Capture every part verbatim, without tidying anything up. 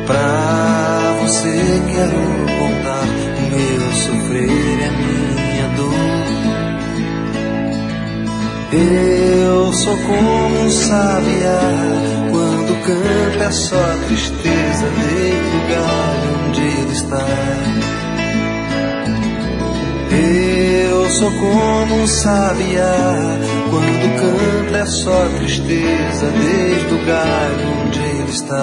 Pra você quero contar o meu sofrer e a minha dor. Eu sou como um sabiá, quando canto é só tristeza desde o lugar onde ele está. Eu sou como um sabiá, quando canto é só tristeza desde o lugar onde ele está.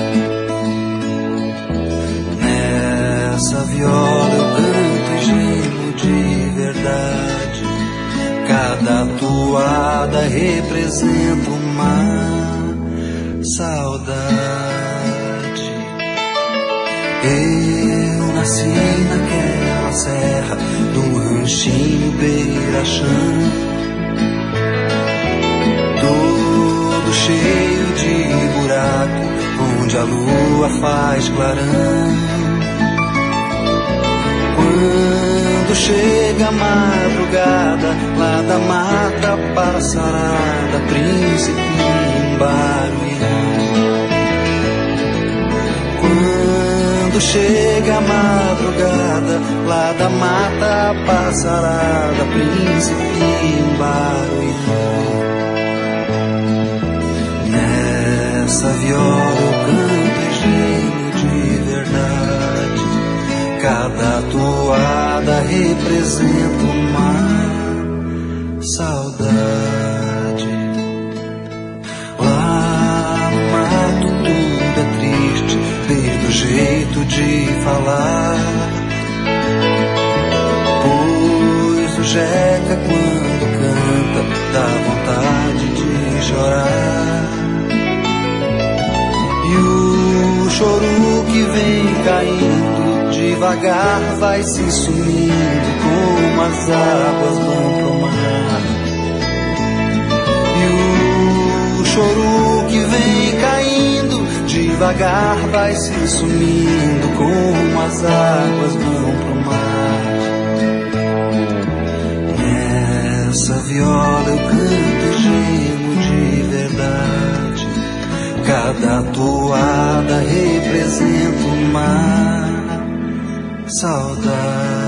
Nessa viola eu canto e gemo de verdade, cada toada representa uma saudade. Eu nasci naquela serra, num ranchinho beira-chão, todo cheio de buraco, onde a lua faz clarão. Quando chega a madrugada, lá da mata passarada, príncipe em Barueri. Quando chega a madrugada, lá da mata passarada, príncipe em Barueri. Nessa viola eu canto e gemo de verdade, cada toada representa uma saudade. Lá no mato tudo é triste, desde o jeito de falar, pois o jeca quando canta dá vontade de chorar. E o choro que vem caindo devagar vai se sumindo como as águas vão pro mar. E o choro que vem caindo devagar vai se sumindo como as águas vão pro mar. Nessa viola eu canto e gemo de verdade, cada toada representa uma saudade.